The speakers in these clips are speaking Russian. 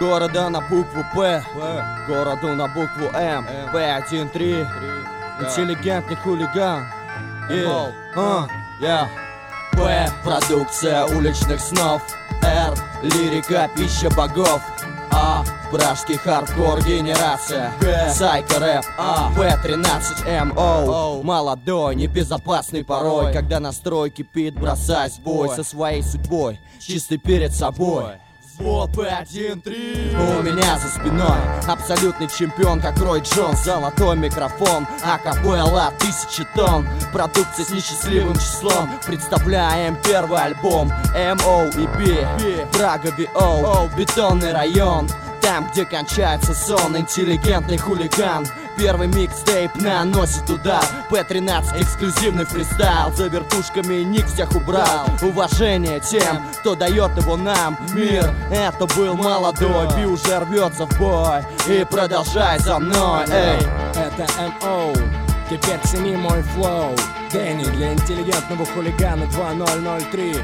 Города на букву П, городу на букву М, П1-3, интеллигентный хулиган. П — продукция уличных снов. Р — лирика, пища богов. А — пражский хардкор генерация. Сайко рэп. П13 МО — молодой, небезопасный порой. Когда настрой кипит, бросать в бой со своей судьбой, чистый перед собой. Взвод П1-3. У меня за спиной абсолютный чемпион, как Рой Джонс. Золотой микрофон, акапелла 1000 тонн. Продукция с несчастливым числом. Представляем первый альбом MOEB. Прага VO, бетонный район. Там, где кончается сон, интеллигентный хулиган. Первый микстейп наносит удар. П13 эксклюзивный фристайл. За вертушками ник всех убрал. Уважение тем, кто дает его нам. Мир, это был молодой. Би уже рвется в бой. И продолжай за мной, эй. Это МО, теперь цени мой флоу. Дэнни для интеллигентного хулигана 2003.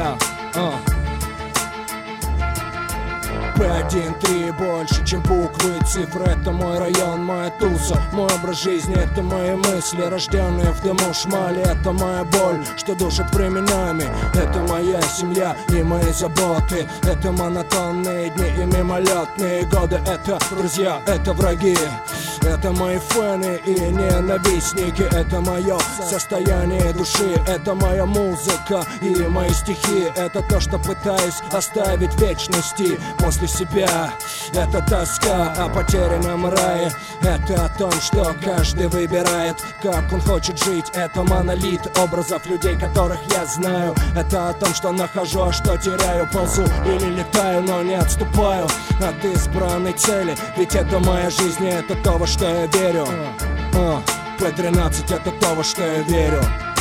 П1-3 больше, чем буквы и цифры. Это мой район, моя туса, мой образ жизни. Это мои мысли, рожденные в дыму шмали. Это моя боль, что душит временами. Это моя семья и мои заботы. Это монотонные дни и мимолетные годы. Это друзья, это враги. Это мои фэны и ненавистники. Это мое состояние души. Это моя музыка и мои стихи. Это то, что пытаюсь оставить в вечности после себя. Это тоска о потерянном рае. Это о том, что каждый выбирает, как он хочет жить. Это монолит образов людей, которых я знаю. Это о том, что нахожу, а что теряю. Ползу или летаю, но не отступаю от избранной цели. Ведь это моя жизнь, и это то, во что я верю. П13 — это то, во что я верю.